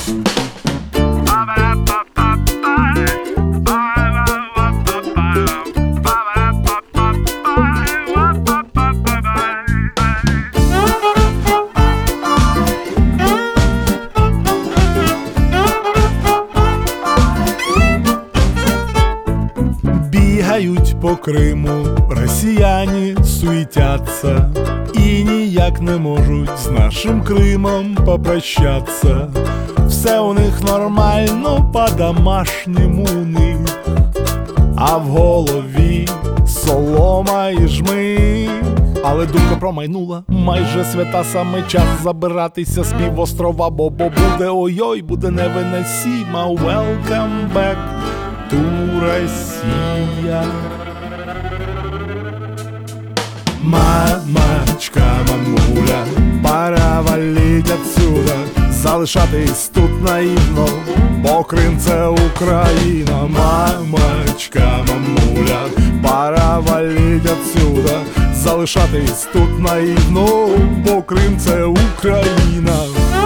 Бігають по Криму, росіяни суетяться і ніяк не можуть з нашим Кримом попрощаться. Все у них нормально, по-домашньому у них, а в голові солома і жмих. Але думка промайнула, майже свята, саме час забиратися з півострова, бо буде ой-ой, буде невиносімо. Welcome back to Россия. Мамочка, мамуля, пора валить отсюда, залишатись тут наївно, бо Крим це Україна. Мамочка, мамуля, пора валить отсюда, залишатись тут наївно, бо Крим це Україна.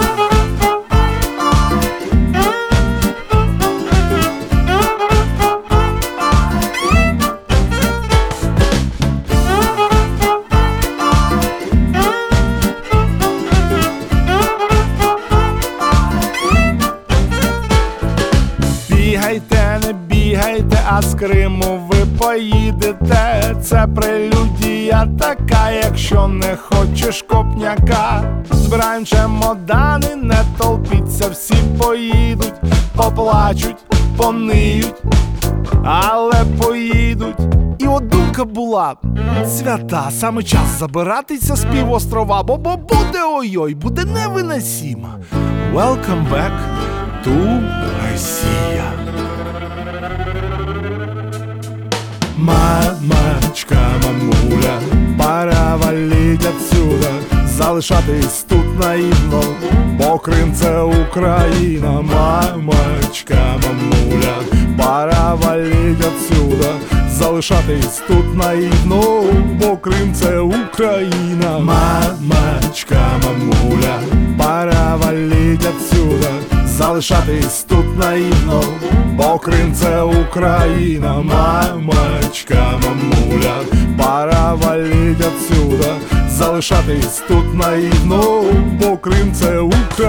Бігайте, не бігайте, а з Криму ви поїдете. Це прелюдія така, якщо не хочеш копняка. Збираєм чемодани, не толпіться, всі поїдуть, поплачуть, пониють, але поїдуть. І от думка була свята, саме час забиратися з півострова, бо буде ой-ой, буде невиносімо. Welcome back to Россия. Мамочка, мамуля, пора валить отсюда, залишатись тут наївно, бо Крим це Україна. Мамочка, мамуля, пора валить отсюда, залишатись тут наївно, бо Крим це Україна. Мамочка, мамуля, пора валить отсюда, залишатись тут наївно, бо Крим це Україна. Мамочка, мамуля, пора валить отсюда, залишатись тут наївно, бо Крим це Україна.